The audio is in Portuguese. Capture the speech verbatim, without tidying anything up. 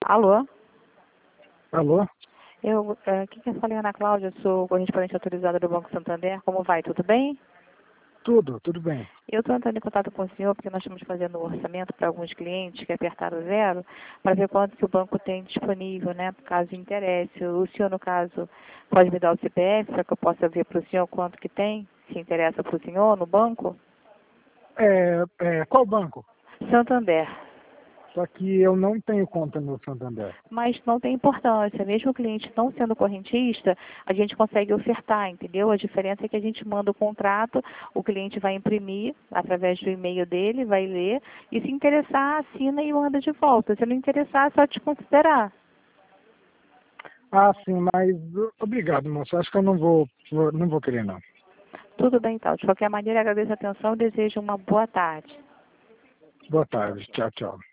Alô? Alô? Eu, é, aqui quem fala é Ana Cláudia, sou correspondente autorizada do Banco Santander. Como vai? Tudo bem? Tudo, tudo bem. Eu estou entrando em contato com o senhor porque nós estamos fazendo um orçamento para alguns clientes que apertaram zero para ver quanto que o banco tem disponível, né? Caso interesse. O senhor, no caso, pode me dar o C P F para que eu possa ver para o senhor quanto que tem, se interessa para o senhor no banco? É, é, qual banco? Santander. Só que eu não tenho conta no Santander. Mas não tem importância. Mesmo o cliente não sendo correntista, a gente consegue ofertar, entendeu? A diferença é que a gente manda o contrato, o cliente vai imprimir através do e-mail dele, vai ler, e se interessar, assina e manda de volta. Se não interessar, é só te considerar. Ah, sim, mas uh, obrigado, moço. Acho que eu não vou, vou- não vou querer, não. Tudo bem, então. De qualquer maneira, agradeço a atenção e desejo uma boa tarde. Boa tarde. Tchau, tchau.